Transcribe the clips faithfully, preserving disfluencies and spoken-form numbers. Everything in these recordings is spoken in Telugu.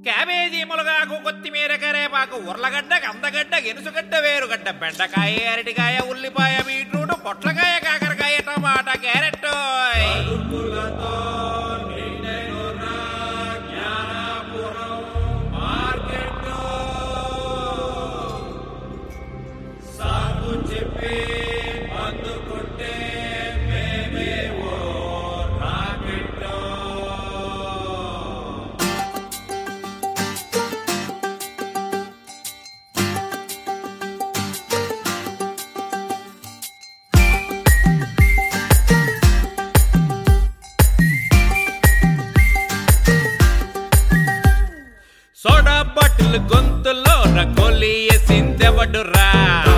క్యాబేజీ ములగాకు కొత్తిమీర కరేపాకు ఉర్లగడ్డ కందగడ్డ గెనుసుగడ్డ వేరుగడ్డ బెండకాయ అరటికాయ ఉల్లిపాయ బీట్రూట్ పొట్లకాయ కాకరకాయ టమాటా క్యారెట్ సోడా బాటిల్ గొంతులో రకోలి ఎసిందెవడురా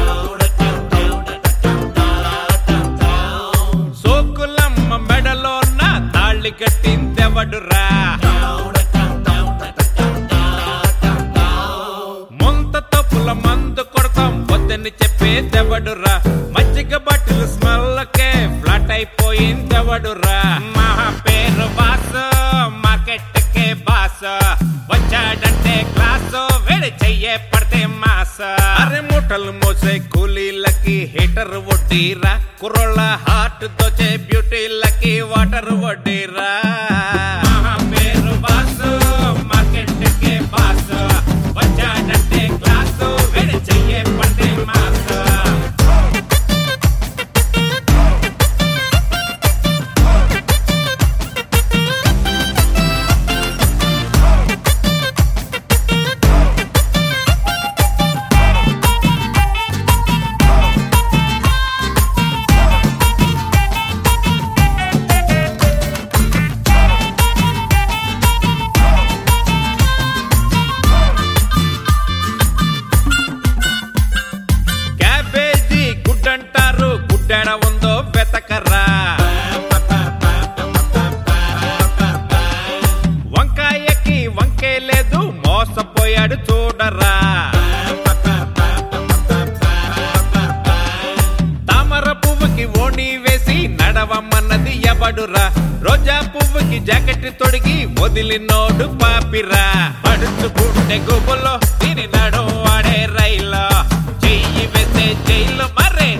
సోకులమ్మ మెడలో నా తాళి కట్టిందెవడురా ముంత తప్పుల మందు కొడతాం వద్దని చెప్పేదెవడురా మజ్జిగ బాటిల్ స్మెల్లకే ఫ్లాట్ అయిపోయిందెవడురా మా పేరు బాసు మార్కెట్ కే బాసు వచ్చాడంటే క్లాసు వేడి చెయ్యే పడితే మాస అరే మూటలు మోసే కూలీలకి హీటర్ వడ్డీరా కుర్రోళ్ళ హార్ట్ దోచే బ్యూటీలకి వాటర్ వడ్డీరా పేరు బాసు మార్కెట్ కే బాసు వచ్చాడంటే క్లాసు వేడి చెయ్యే పడితే మాస గుడ్డెడ ఉందో వెతకరా వంకాయకి వంకే లేదు మోసపోయాడు చూడరా తామర పువ్వుకి ఓణి వేసి నడవమన్నది ఎవడురా రోజా పువ్వుకి జాకెట్ తొడిగి వదిలినోడు పాపిరా పడుచుకుంటే గుబులో దీని నడు వాడే రైలో చెయ్యి వేసే జైలు మరే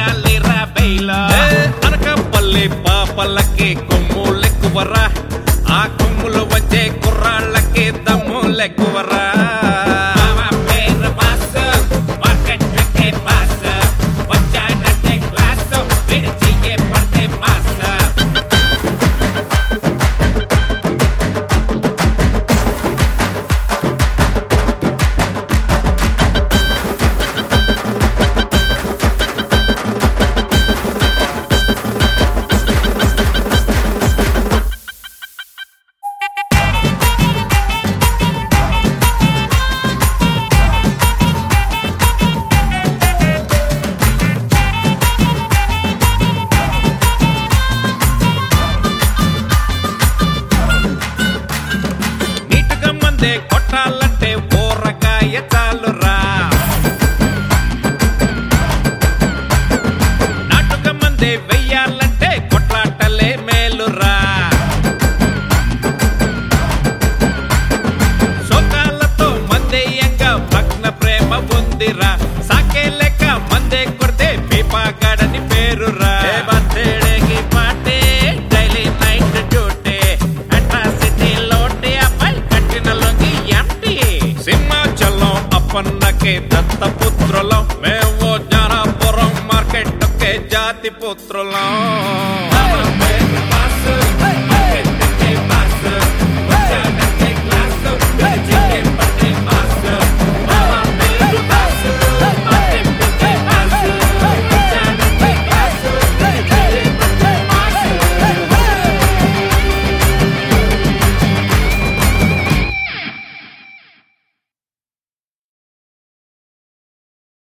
అనకపల్లి పాపలకి కొమ్ములెక్కువరా ఆ కొమ్ములు వచ్చే కుర్రాళ్ళకి దమ్ములెక్కువరా కొట్టాలంటే ఊరగాయ చాలురా నాటుక మందే వెయ్యాలంటే కొట్లాటలే మేలురా సోకాలతో మందేయంగా భగ్న ప్రేమ ఉందిరా సాకే లెక్క మందే కొడితే పీపాగాడని పేరురా బర్త్డేకి పాటే డైలీ నైట్ డ్యూటీ అట్రాసిటీ లోటే అబ్బాయి కట్టిన లొంగి ఎంటీ సింహాచలం అప్పన్నకే దత్తపుత్రులం మేము జ్ఞానాపురం మార్కెట్ కే జాతి పుత్రులం.